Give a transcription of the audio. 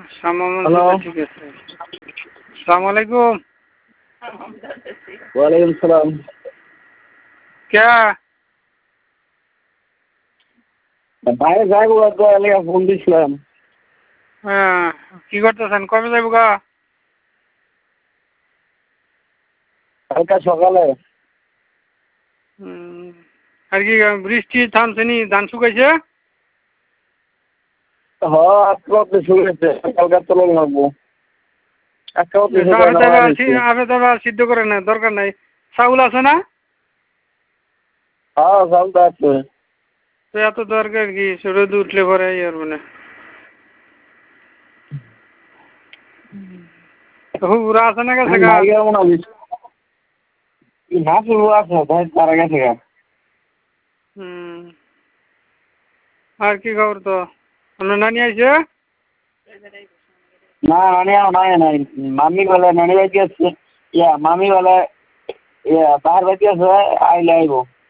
Hello, ঠিক আছে। আসসালামু আলাইকুম। ওয়ালাইকুম সালাম। কে বাইরে যাইবো তো এলাকা ফোন দিছিলাম। হ্যাঁ, কি করতেছেন? কবে যাইব গা? কালকা সকালে। আর কি বৃষ্টি থামছে নি? ধান শুকাইছে? হ, আজকে শুরু হয়েছে, কালকা তোলা লাগবো। আজকে আবে তবে আর সিদ্ধ করে না, দরকার নাই। চাউল আছে না? হ্যাঁ, চালটা আছে। তো এত দরকার কি? রোদ উঠলে পরে আর মানে হুবুরা আছে না গেছে গা? না শুরু আছে, ভাই তারা গেছে গা। আর কি খবর তো? আপনার নানি আইছে? না, নানি নাই নাই। মামি বলে নানি বাড়ি আছে, মামি বলে বাহার বাড়ি আছে, আইলে আইব।